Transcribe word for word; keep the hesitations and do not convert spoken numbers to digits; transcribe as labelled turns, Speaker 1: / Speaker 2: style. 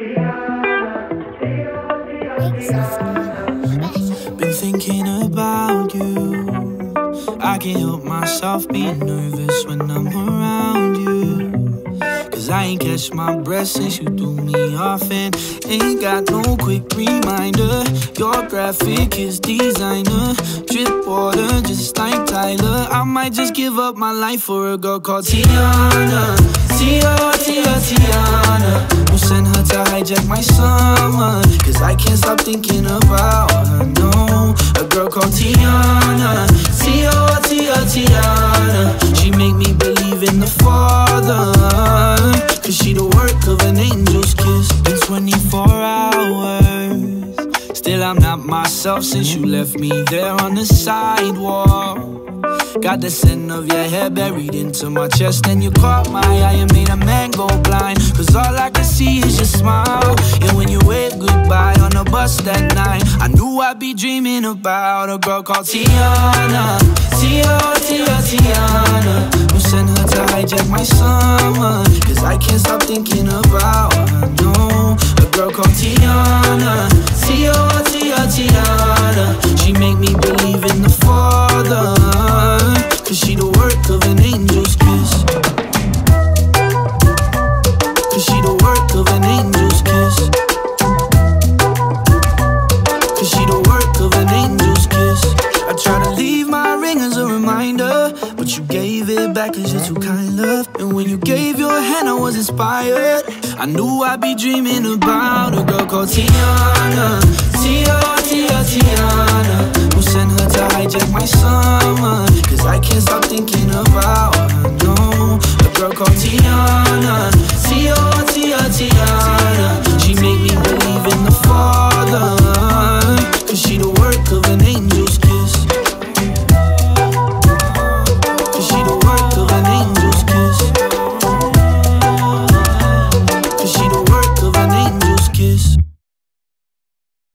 Speaker 1: Been thinking about you. I can't help myself being nervous when I'm around you. Cause I ain't catch my breath since you threw me off, and ain't got no quick reminder. Your graphic is designer, drip water just like Tyler. I might just give up my life for a girl called Tiana. Tia, Tia, Tiana. We'll send her to hijack my summer, cause I can't stop thinking about her, no. A girl called Tiana. Tia, Tia, Tiana. She make me believe in the Father, cause she the work of an angel's kiss. Been twenty-four hours, still I'm not myself since you left me there on the sidewalk. Got the scent of your hair buried into my chest, and you caught my eye and made a man go blind. Cause all I can see is your smile, and when you waved goodbye on the bus that night, I knew I'd be dreaming about a girl called Tiana. Tia, Tia, Tiana. We'll send her to hijack my summer, cause I can't stop thinking about her, no. A girl called Tiana. Tia, Tia, Tiana. She make me believe in the Father, cause she the work of an angel's kiss. Cause she the work of an angel's kiss. Cause she the work of an angel's kiss. I try to leave my ring as a reminder, but you gave it back cause you're too kind, love. And when you gave your hand I was inspired. I knew I'd be dreaming about a girl called Tiana. Tia, Tia, Tiana. We'll send her to hijack my summer, cause I can't stop thinking about her, no. A girl called Tiana. Tia, Tia, Tiana.